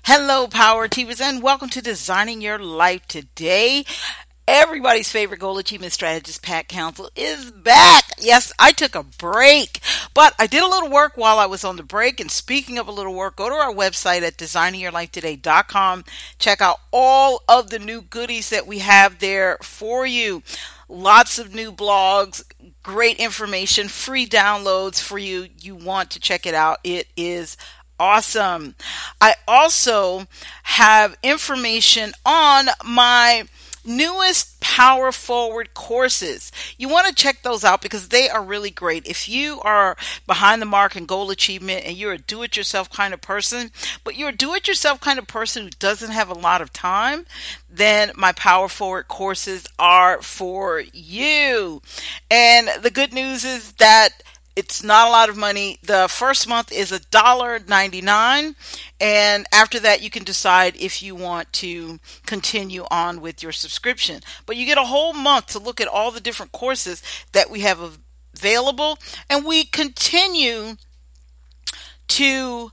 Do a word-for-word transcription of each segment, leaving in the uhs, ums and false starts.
Hello, Power Achievers, and welcome to Designing Your Life Today. Everybody's favorite goal achievement strategist, Pat Council, is back. Yes, I took a break, but I did a little work while I was on the break. And speaking of a little work, go to our website at designing your life today dot com. Check out all of the new goodies that we have there for you. Lots of new blogs, great information, free downloads for you. You want to check it out. It is awesome. I also have information on my newest Power Forward courses. You want to check those out because they are really great. If you are behind the mark in goal achievement and you're a do-it-yourself kind of person, but you're a do-it-yourself kind of person who doesn't have a lot of time, then my Power Forward courses are for you. And the good news is that it's not a lot of money. The first month is one dollar ninety-nine, and after that you can decide if you want to continue on with your subscription. But you get a whole month to look at all the different courses that we have available, and we continue to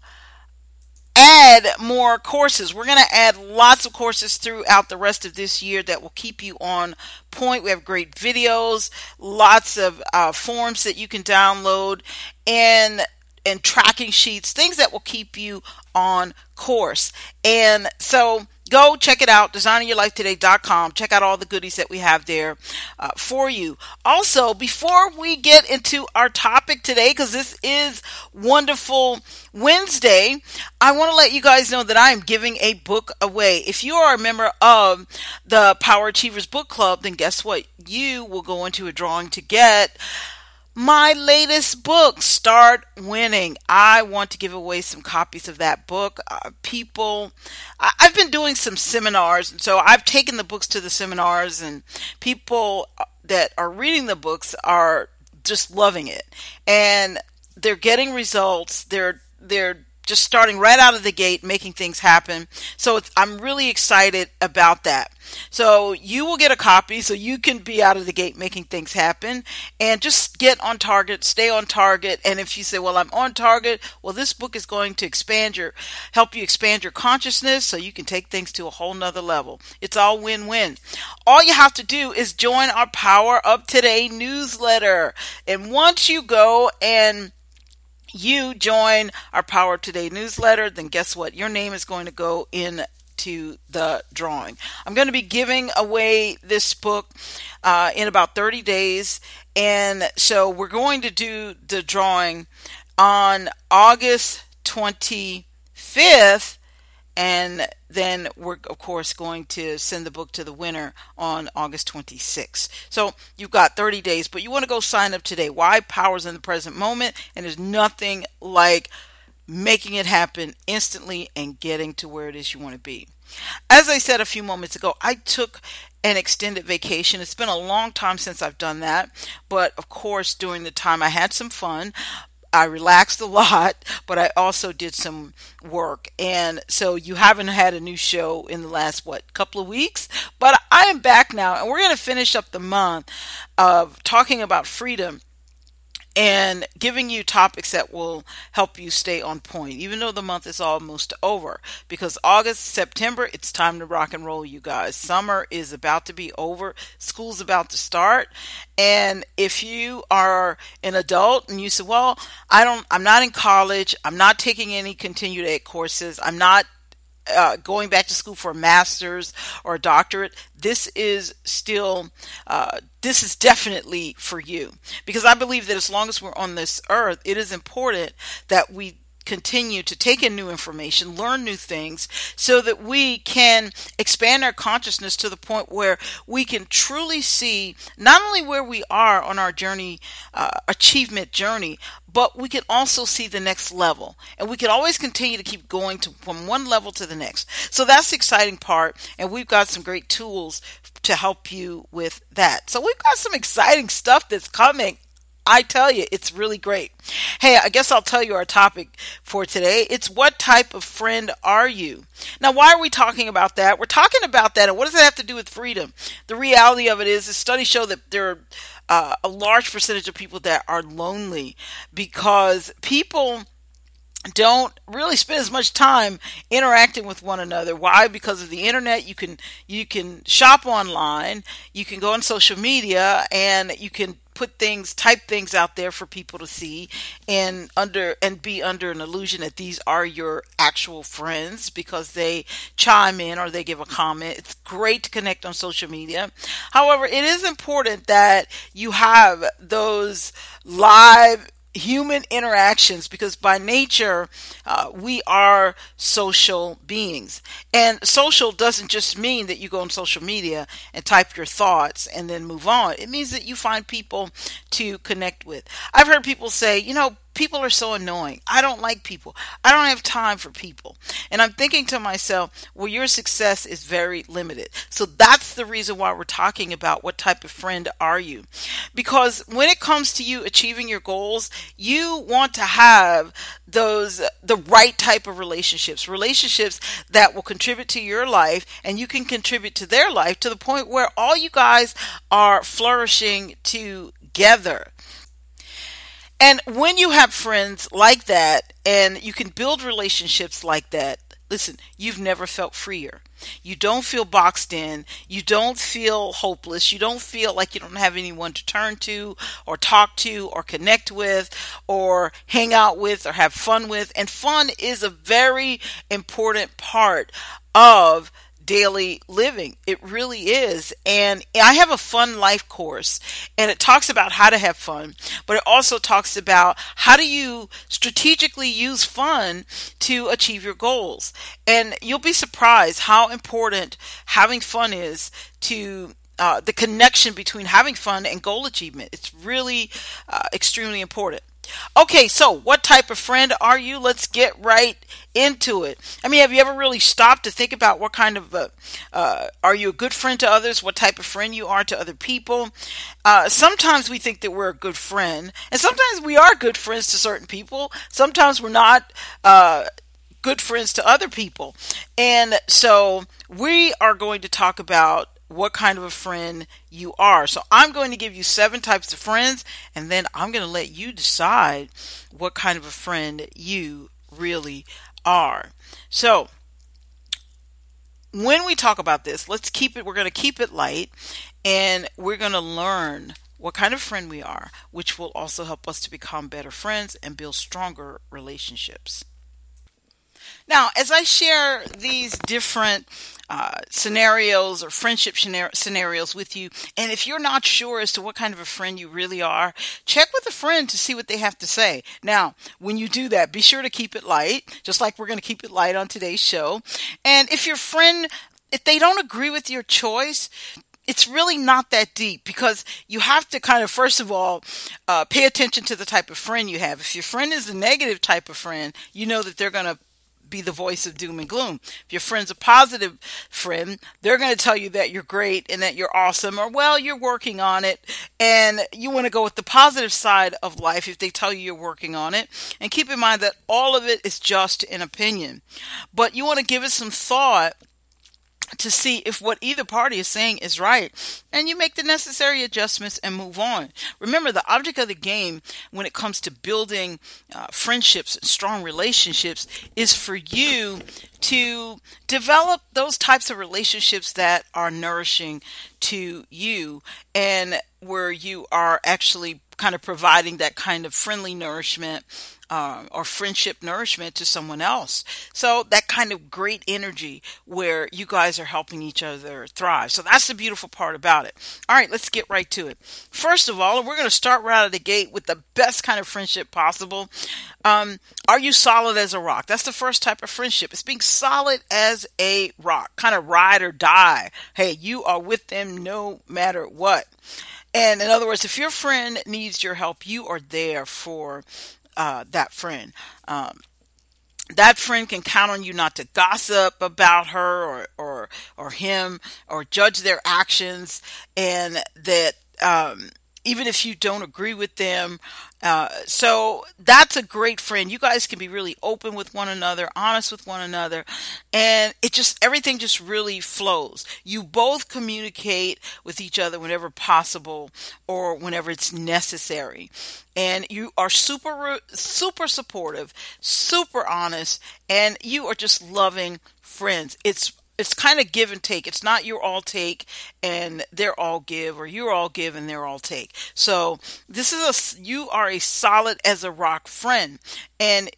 add more courses. We're going to add lots of courses throughout the rest of this year that will keep you on point. We have great videos, lots of uh, forms that you can download, and and tracking sheets, things that will keep you on course. And so go check it out, designing your life today dot com. Check out all the goodies that we have there uh, for you. Also, before we get into our topic today, because this is Wonderful Wednesday, I want to let you guys know that I am giving a book away. If you are a member of the Power Achievers Book Club, then guess what? You will go into a drawing to get my latest book, Start Winning. I want to give away some copies of that book. Uh, people, I, I've been doing some seminars, and so I've taken the books to the seminars, and people that are reading the books are just loving it, and they're getting results. They're they're just starting right out of the gate, making things happen. So it's, I'm really excited about that. So you will get a copy so you can be out of the gate making things happen, and just get on target, stay on target. And if you say, well, I'm on target, well, this book is going to expand your, help you expand your consciousness so you can take things to a whole nother level. It's all win-win. All you have to do is join our Power Up Today newsletter. And once you go and you join our Power Up Today newsletter, then guess what? Your name is going to go in to the drawing. I'm going to be giving away this book uh, in about thirty days, and so we're going to do the drawing on August twenty-fifth, and then we're of course going to send the book to the winner on August twenty-sixth. So you've got thirty days, but you want to go sign up today. Why? Power's in the present moment, and there's nothing like making it happen instantly and getting to where it is you want to be. As I said a few moments ago, I took an extended vacation. It's been a long time since I've done that, but of course during the time I had some fun. I relaxed a lot, but I also did some work. And so you haven't had a new show in the last, what, couple of weeks? But I am back now, and we're going to finish up the month of talking about freedom and giving you topics that will help you stay on point, even though the month is almost over. Because August, September, it's time to rock and roll, you guys. Summer is about to be over. School's about to start. And if you are an adult and you say, well, I don't, I'm not in college, I'm not taking any continued ed courses, I'm not Uh, going back to school for a master's or a doctorate, this is still, uh, this is definitely for you. Because I believe that as long as we're on this earth, it is important that we continue to take in new information, learn new things, so that we can expand our consciousness to the point where we can truly see not only where we are on our journey, uh, achievement journey, but we can also see the next level. And we can always continue to keep going to, from one level to the next. So that's the exciting part. And we've got some great tools to help you with that. So we've got some exciting stuff that's coming. I tell you, it's really great. Hey, I guess I'll tell you our topic for today. It's what type of friend are you? Now, why are we talking about that? We're talking about that, and what does that have to do with freedom? The reality of it is, the studies show that there are uh, a large percentage of people that are lonely because people don't really spend as much time interacting with one another. Why? Because of the internet. You can you can shop online, you can go on social media, and you can put things, type things out there for people to see, and under and be under an illusion that these are your actual friends because they chime in or they give a comment. It's great to connect on social media. However, it is important that you have those live human interactions, because by nature uh, we are social beings, and social doesn't just mean that you go on social media and type your thoughts and then move on. It means that you find people to connect with. I've heard people say, you know, people are so annoying. I don't like people. I don't have time for people. And I'm thinking to myself, well, your success is very limited. So that's the reason why we're talking about what type of friend are you. Because when it comes to you achieving your goals, you want to have those, the right type of relationships, relationships that will contribute to your life and you can contribute to their life to the point where all you guys are flourishing together. And when you have friends like that and you can build relationships like that, listen, you've never felt freer. You don't feel boxed in. You don't feel hopeless. You don't feel like you don't have anyone to turn to or talk to or connect with or hang out with or have fun with. And fun is a very important part of daily living. It really is. And I have a fun life course, and it talks about how to have fun, but it also talks about how do you strategically use fun to achieve your goals. And you'll be surprised how important having fun is to uh, the connection between having fun and goal achievement. It's really uh, extremely important. Okay, so what type of friend are you? Let's get right into it. I mean, have you ever really stopped to think about what kind of, uh, uh, are you a good friend to others? What type of friend you are to other people? Uh, sometimes we think that we're a good friend, and sometimes we are good friends to certain people. Sometimes we're not uh, good friends to other people. And so we are going to talk about what kind of a friend you are. So I'm going to give you seven types of friends, and then I'm going to let you decide what kind of a friend you really are. So when we talk about this, let's keep it, we're going to keep it light, and we're going to learn what kind of friend we are, which will also help us to become better friends and build stronger relationships. Now, as I share these different uh, scenarios or friendship scenarios with you, and if you're not sure as to what kind of a friend you really are, check with a friend to see what they have to say. Now, when you do that, be sure to keep it light, just like we're going to keep it light on today's show. And if your friend, if they don't agree with your choice, it's really not that deep, because you have to kind of, first of all, uh, pay attention to the type of friend you have. If your friend is a negative type of friend, you know that they're going to be the voice of doom and gloom. If your friend's a positive friend, they're going to tell you that you're great and that you're awesome, or, well, you're working on it, and you want to go with the positive side of life if they tell you you're working on it. And keep in mind that all of it is just an opinion, but you want to give it some thought to see if what either party is saying is right, and you make the necessary adjustments and move on. Remember, the object of the game when it comes to building uh, friendships and strong relationships is for you to develop those types of relationships that are nourishing to you, and where you are actually kind of providing that kind of friendly nourishment Uh, or friendship nourishment to someone else. So that kind of great energy where you guys are helping each other thrive. So that's the beautiful part about it. All right, let's get right to it. First of all, we're going to start right out of the gate with the best kind of friendship possible. Um, are you solid as a rock? That's the first type of friendship. It's being solid as a rock, kind of ride or die. Hey, you are with them no matter what. And in other words, if your friend needs your help, you are there for Uh, that friend. Um, that friend can count on you not to gossip about her or, or, or him, or judge their actions, and that, um, even if you don't agree with them. Uh, so that's a great friend. You guys can be really open with one another, honest with one another, and it just, everything just really flows. You both communicate with each other whenever possible or whenever it's necessary. And you are super, super supportive, super honest, and you are just loving friends. It's it's kind of give and take. It's not you're all take and they're all give, or you're all give and they're all take. So this is a, you are a solid as a rock friend, and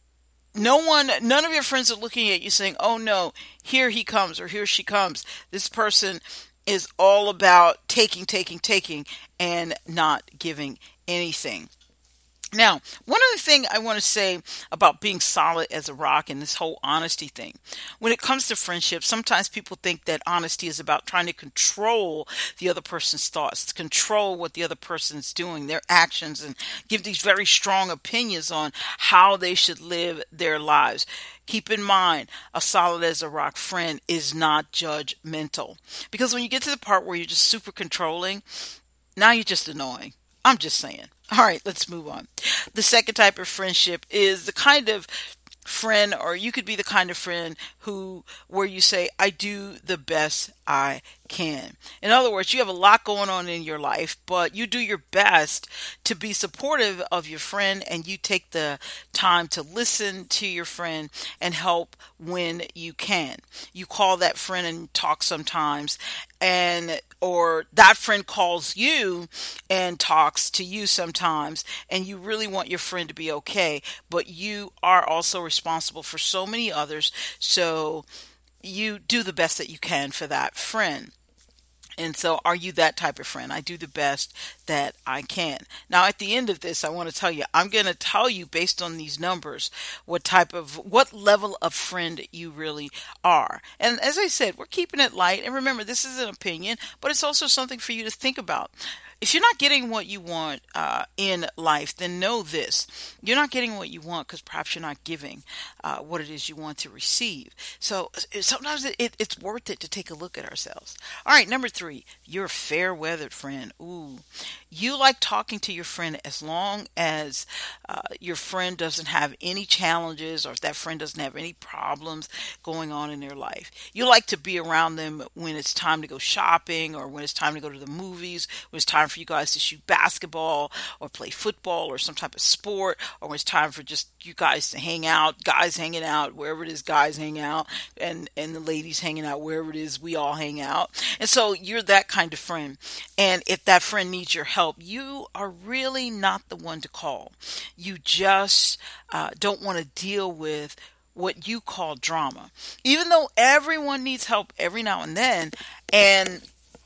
no one, none of your friends are looking at you saying, oh no, here he comes or here she comes. This person is all about taking, taking, taking and not giving anything. Now, one other thing I want to say about being solid as a rock and this whole honesty thing. When it comes to friendship, sometimes people think that honesty is about trying to control the other person's thoughts, to control what the other person's doing, their actions, and give these very strong opinions on how they should live their lives. Keep in mind, a solid as a rock friend is not judgmental. Because when you get to the part where you're just super controlling, now you're just annoying. I'm just saying. All right, let's move on. The second type of friendship is the kind of friend, or you could be the kind of friend who, where you say, I do the best I can. In other words, you have a lot going on in your life, but you do your best to be supportive of your friend, and you take the time to listen to your friend and help when you can. You call that friend and talk sometimes, and or that friend calls you and talks to you sometimes, and you really want your friend to be okay, but you are also responsible for so many others, so you do the best that you can for that friend. And so are you that type of friend? I do the best that I can. Now, at the end of this, I want to tell you, I'm going to tell you based on these numbers, what type of, what level of friend you really are. And as I said, we're keeping it light. And remember, this is an opinion, but it's also something for you to think about. If you're not getting what you want uh, in life, then know this. You're not getting what you want because perhaps you're not giving uh, what it is you want to receive. So sometimes it, it, it's worth it to take a look at ourselves. All right, number three, you're a fair-weathered friend. Ooh, you like talking to your friend as long as uh, your friend doesn't have any challenges, or if that friend doesn't have any problems going on in their life. You like to be around them when it's time to go shopping, or when it's time to go to the movies, when it's time for you guys to shoot basketball or play football or some type of sport, or when it's time for just you guys to hang out, guys hanging out, wherever it is guys hang out, and, and the ladies hanging out, wherever it is we all hang out. And so you're that kind of friend. And if that friend needs your help, you are really not the one to call. You just uh, don't want to deal with what you call drama. Even though everyone needs help every now and then, and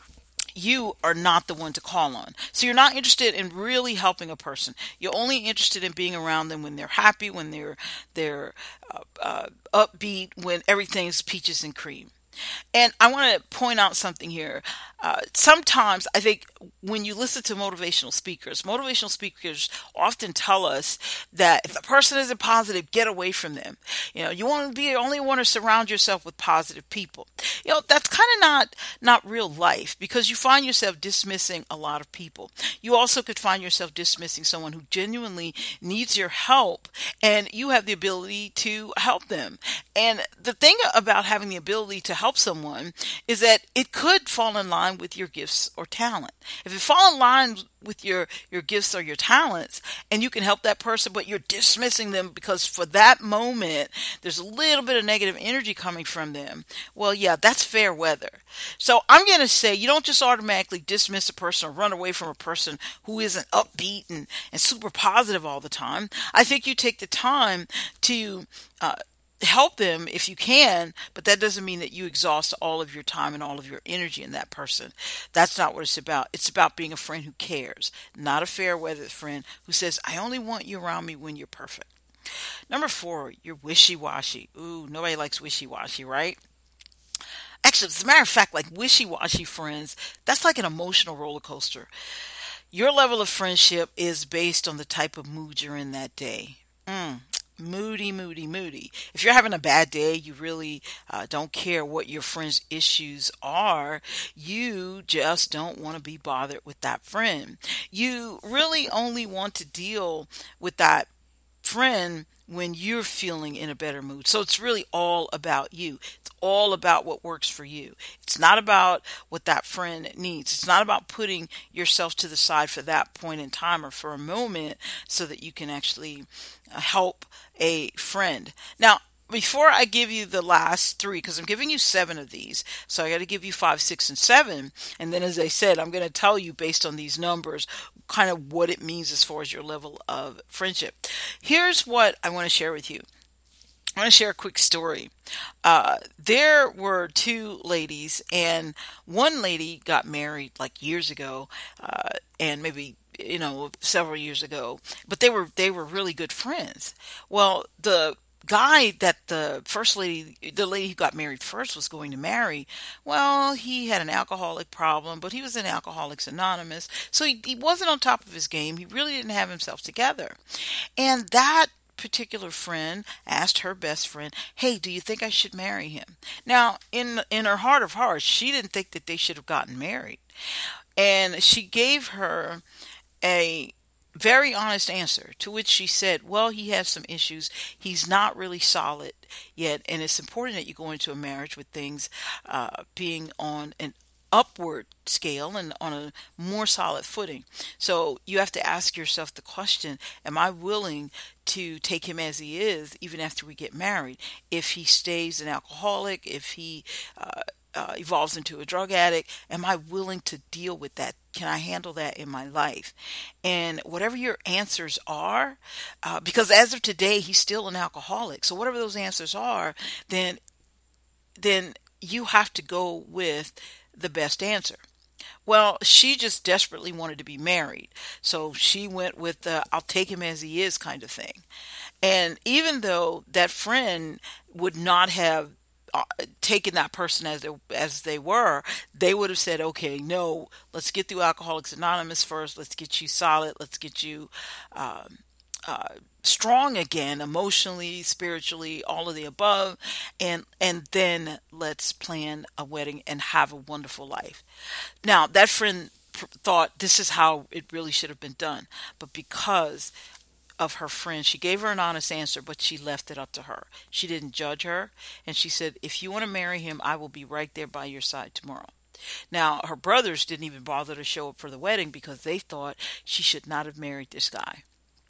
you are not the one to call on. So you're not interested in really helping a person. You're only interested in being around them when they're happy, when they're they're uh, uh, upbeat, when everything's peaches and cream. And I want to point out something here. Uh, sometimes I think when you listen to motivational speakers, motivational speakers often tell us that if the person isn't positive, get away from them. You know, you want to be, only want to surround yourself with positive people. You know, that's kind of not, not real life, because you find yourself dismissing a lot of people. You also could find yourself dismissing someone who genuinely needs your help, and you have the ability to help them. And the thing about having the ability to help someone is that it could fall in line with your gifts or talent. If it falls in line with your, your gifts or your talents, and you can help that person, but you're dismissing them because for that moment, there's a little bit of negative energy coming from them. Well, yeah, that's fair weather. So I'm going to say you don't just automatically dismiss a person or run away from a person who isn't upbeat and, and super positive all the time. I think you take the time to, uh, help them if you can, but that doesn't mean that you exhaust all of your time and all of your energy in that person. That's not what it's about. It's about being a friend who cares, not a fair-weathered friend who says, I only want you around me when you're perfect. Number four, you're wishy-washy. Ooh, nobody likes wishy-washy, right? Actually, as a matter of fact, like wishy-washy friends, that's like an emotional roller coaster. Your level of friendship is based on the type of mood you're in that day. Mm. moody, moody, moody. If you're having a bad day, you really uh, don't care what your friend's issues are. You just don't want to be bothered with that friend. You really only want to deal with that friend when you're feeling in a better mood. So it's really all about you. It's all about what works for you. It's not about what that friend needs. It's not about putting yourself to the side for that point in time or for a moment so that you can actually uh, help a friend. Now, before I give you the last three, because I'm giving you seven of these, so I got to give you five, six, and seven. And then, as I said, I'm going to tell you based on these numbers kind of what it means as far as your level of friendship. Here's what I want to share with you. I want to share a quick story. Uh, there were two ladies, and one lady got married like years ago, uh, and maybe you know several years ago. But they were they were really good friends. Well, the guy that the first lady, the lady who got married first was going to marry, well, he had an alcoholic problem, but he was in Alcoholics Anonymous, so he, he wasn't on top of his game. He really didn't have himself together. And that particular friend asked her best friend, hey, do you think I should marry him? Now, in in her heart of hearts, she didn't think that they should have gotten married. And she gave her a very honest answer, to which she said, well, he has some issues. He's not really solid yet, and it's important that you go into a marriage with things uh, being on an upward scale and on a more solid footing. So you have to ask yourself the question, am I willing to take him as he is even after we get married? If he stays an alcoholic, if he uh, uh, evolves into a drug addict, am I willing to deal with that? Can I handle that in my life? And whatever your answers are, uh, because as of today, he's still an alcoholic. So whatever those answers are, then then you have to go with the best answer. Well, she just desperately wanted to be married. So she went with the I'll take him as he is kind of thing. And even though that friend would not have uh, taken that person as they, as they were, they would have said, okay, no, let's get through Alcoholics Anonymous first. Let's get you solid. Let's get you um, uh, strong again, emotionally, spiritually, all of the above. And, and then let's plan a wedding and have a wonderful life. Now, that friend pr- thought this is how it really should have been done. But because of her friend, she gave her an honest answer, but she left it up to her. She didn't judge her. And she said, if you want to marry him, I will be right there by your side tomorrow. Now, her brothers didn't even bother to show up for the wedding because they thought she should not have married this guy.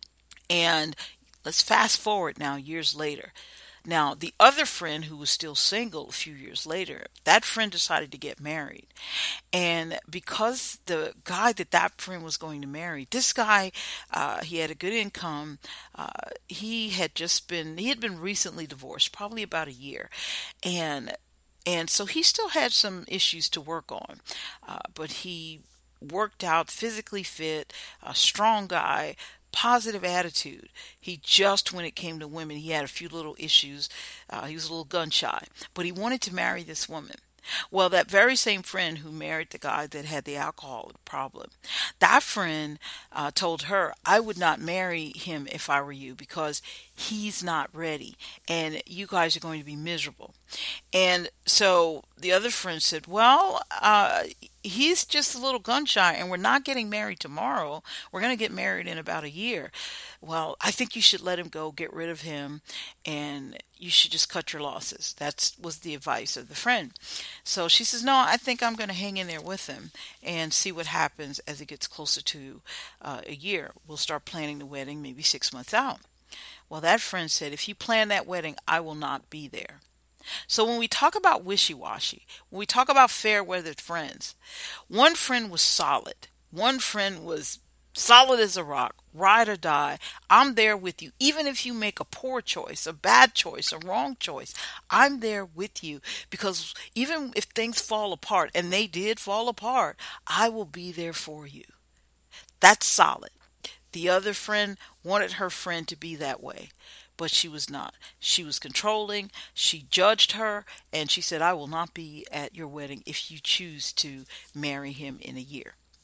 And let's fast forward now years later. Now, the other friend who was still single a few years later, that friend decided to get married. And because the guy that that friend was going to marry, this guy, uh, he had a good income. Uh, he had just been, he had been recently divorced, probably about a year. And and so he still had some issues to work on. Uh, but he worked out, physically fit, a strong guy, positive attitude. He just, when it came to women, he had a few little issues. Uh, he was a little gun shy, but he wanted to marry this woman. Well, that very same friend who married the guy that had the alcohol problem, that friend uh, told her, I would not marry him if I were you because he's not ready and you guys are going to be miserable. And so the other friend said, well, uh, he's just a little gun shy and we're not getting married tomorrow. We're going to get married in about a year. Well, I think you should let him go, get rid of him, and you should just cut your losses. That was the advice of the friend. So she says, no, I think I'm going to hang in there with him and see what happens as it gets closer to uh, a year. We'll start planning the wedding maybe six months out. Well, that friend said, if you plan that wedding, I will not be there. So when we talk about wishy-washy, when we talk about fair-weathered friends, one friend was solid. One friend was solid as a rock, ride or die. I'm there with you. Even if you make a poor choice, a bad choice, a wrong choice, I'm there with you because even if things fall apart, and they did fall apart, I will be there for you. That's solid. The other friend wanted her friend to be that way, but she was not. She was controlling. She judged her, and she said, I will not be at your wedding if you choose to marry him in a year.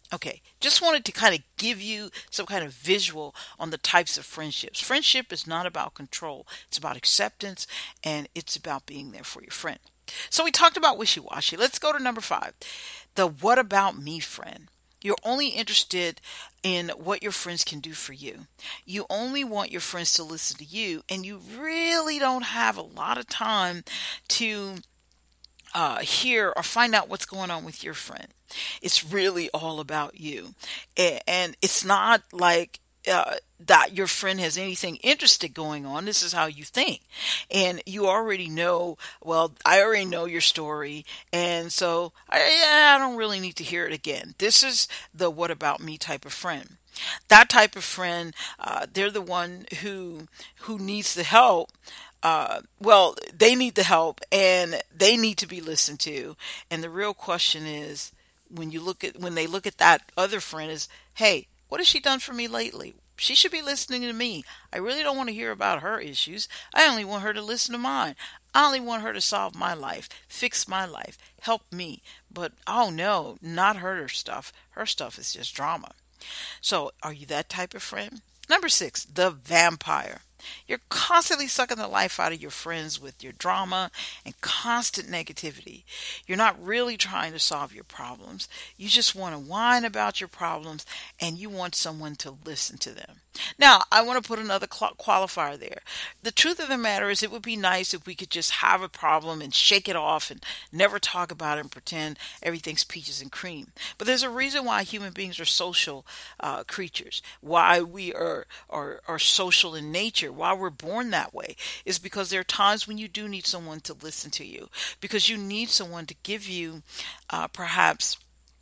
Okay, just wanted to kind of give you some kind of visual on the types of friendships. Friendship is not about control, it's about acceptance, and it's about being there for your friend. So we talked about wishy washy. Let's go to number five, the what about me friend. You're only interested in what your friends can do for you. You only want your friends to listen to you, and you really don't have a lot of time to uh, hear or find out what's going on with your friend. It's really all about you. A- And it's not like uh, that your friend has anything interested going on. This is how you think. And you already know, well, I already know your story. And so I, I don't really need to hear it again. This is the what about me type of friend. That type of friend, uh, they're the one who who needs the help. Uh, well, they need the help and they need to be listened to. And the real question is, when you look at when they look at that other friend, is, hey, what has she done for me lately? She should be listening to me. I really don't want to hear about her issues. I only want her to listen to mine. I only want her to solve my life, fix my life, help me. But oh no, not her stuff. Her stuff is just drama. So, are you that type of friend? Number six, the vampire. You're constantly sucking the life out of your friends with your drama and constant negativity. You're not really trying to solve your problems. You just want to whine about your problems and you want someone to listen to them. Now, I want to put another qualifier there. The truth of the matter is, it would be nice if we could just have a problem and shake it off and never talk about it and pretend everything's peaches and cream. But there's a reason why human beings are social uh, creatures, why we are, are, are social in nature, why we're born that way, is because there are times when you do need someone to listen to you, because you need someone to give you uh, perhaps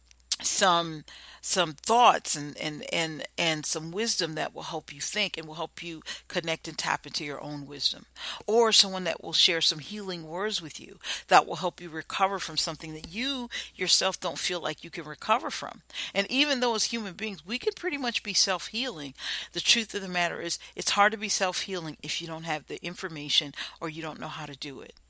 some some thoughts and, and and and some wisdom that will help you think and will help you connect and tap into your own wisdom, or someone that will share some healing words with you that will help you recover from something that you yourself don't feel like you can recover from. And even though as human beings we can pretty much be self-healing, the truth of the matter is it's hard to be self-healing if you don't have the information or you don't know how to do it.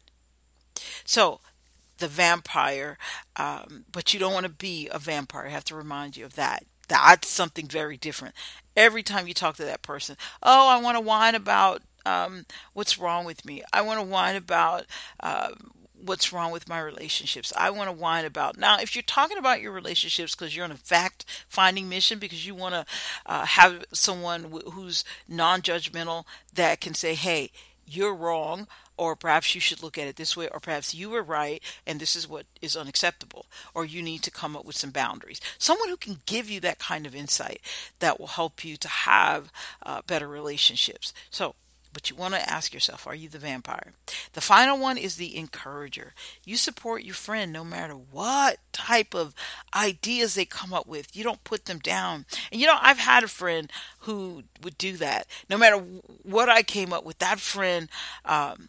So the vampire, um, but you don't want to be a vampire. I have to remind you of that. That's something very different. Every time you talk to that person, oh, I want to whine about um, what's wrong with me. I want to whine about uh, what's wrong with my relationships. I want to whine about. Now, if you're talking about your relationships because you're on a fact-finding mission, because you want to uh, have someone w- who's non-judgmental that can say, hey, you're wrong, or perhaps you should look at it this way, or perhaps you were right and this is what is unacceptable, or you need to come up with some boundaries. Someone who can give you that kind of insight that will help you to have uh, better relationships. So, but you want to ask yourself, are you the vampire? The final one is the encourager. You support your friend no matter what type of ideas they come up with. You don't put them down. And you know, I've had a friend who would do that. No matter what I came up with, that friend um,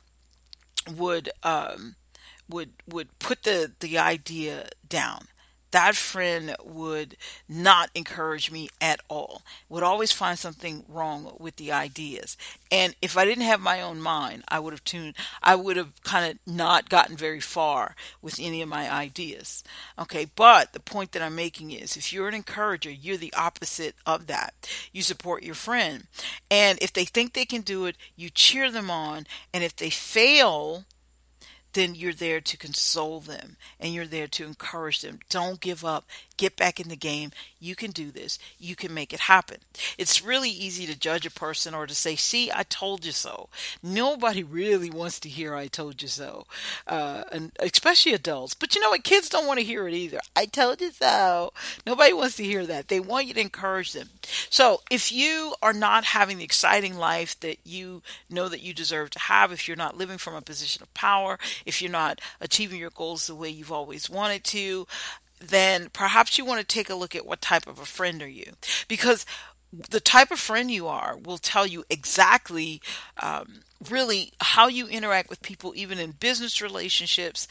would um, would would put the the idea down. That friend would not encourage me at all, would always find something wrong with the ideas. And if I didn't have my own mind, I would have tuned, I would have kind of not gotten very far with any of my ideas. Okay, but the point that I'm making is, if you're an encourager, you're the opposite of that. You support your friend. And if they think they can do it, you cheer them on. And if they fail, then you're there to console them and you're there to encourage them. Don't give up. Get back in the game. You can do this. You can make it happen. It's really easy to judge a person or to say, see, I told you so. Nobody really wants to hear I told you so, uh, and especially adults. But you know what? Kids don't want to hear it either. I told you so. Nobody wants to hear that. They want you to encourage them. So if you are not having the exciting life that you know that you deserve to have, if you're not living from a position of power, if you're not achieving your goals the way you've always wanted to, then perhaps you want to take a look at what type of a friend are you. Because the type of friend you are will tell you exactly um, really how you interact with people, even in business relationships,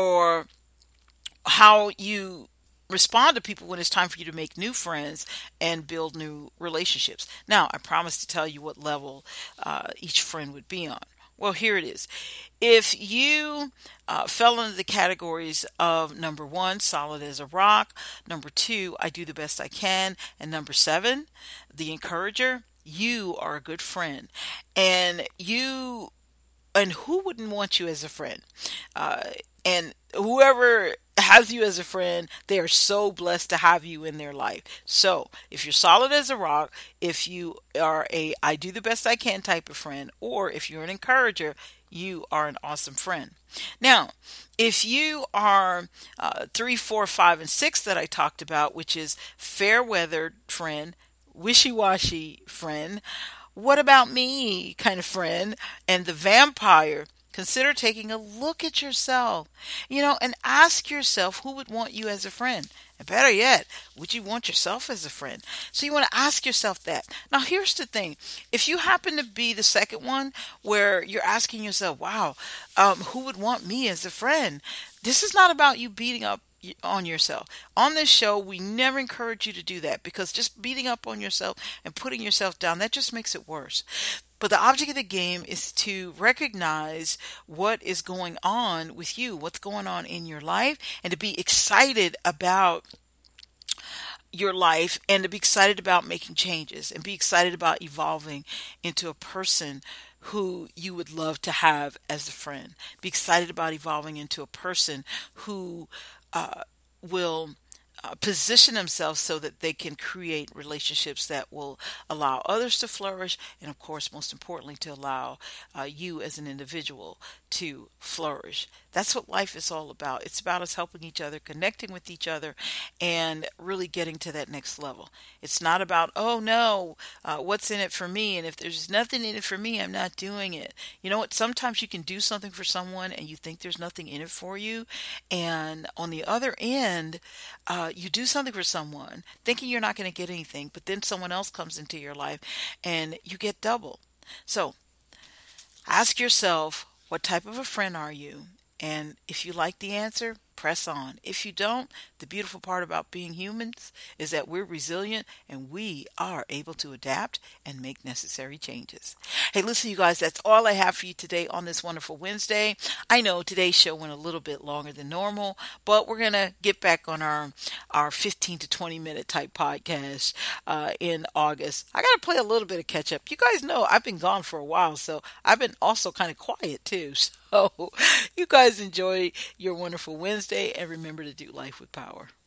or how you respond to people when it's time for you to make new friends and build new relationships. Now, I promise to tell you what level uh, each friend would be on. Well, here it is. If you uh, fell into the categories of number one, solid as a rock, number two, I do the best I can, and number seven, the encourager, you are a good friend. And you and who wouldn't want you as a friend? Uh, and whoever has you as a friend, they are so blessed to have you in their life. So if you're solid as a rock, if you are a I do the best I can type of friend, or if you're an encourager, you are an awesome friend. Now, if you are uh, three, four, five, and six that I talked about, which is fair weather friend, wishy-washy friend, what about me kind of friend, and the vampire, consider taking a look at yourself, you know, and ask yourself who would want you as a friend. And better yet, would you want yourself as a friend? So you want to ask yourself that. Now, here's the thing. If you happen to be the second one where you're asking yourself, wow, um, who would want me as a friend? This is not about you beating up on yourself. On this show, we never encourage you to do that, because just beating up on yourself and putting yourself down, that just makes it worse. But the object of the game is to recognize what is going on with you, what's going on in your life, and to be excited about your life, and to be excited about making changes, and be excited about evolving into a person who you would love to have as a friend. Be excited about evolving into a person who uh, will uh, position themselves so that they can create relationships that will allow others to flourish, and of course, most importantly, to allow uh, you as an individual to flourish. That's what life is all about. It's about us helping each other, connecting with each other, and really getting to that next level. It's not about, oh no, uh, what's in it for me? And if there's nothing in it for me, I'm not doing it. You know what? Sometimes you can do something for someone and you think there's nothing in it for you. And on the other end, uh, you do something for someone thinking you're not going to get anything, but then someone else comes into your life and you get double. So ask yourself, what type of a friend are you? And if you like the answer, press on. If you don't, the beautiful part about being humans is that we're resilient and we are able to adapt and make necessary changes. Hey, listen, you guys, that's all I have for you today on this wonderful Wednesday. I know today's show went a little bit longer than normal, but we're going to get back on our, our fifteen to twenty minute type podcast uh, in August. I got to play a little bit of catch up. You guys know I've been gone for a while, so I've been also kind of quiet too. So you guys enjoy your wonderful Wednesday, and remember to do life with power.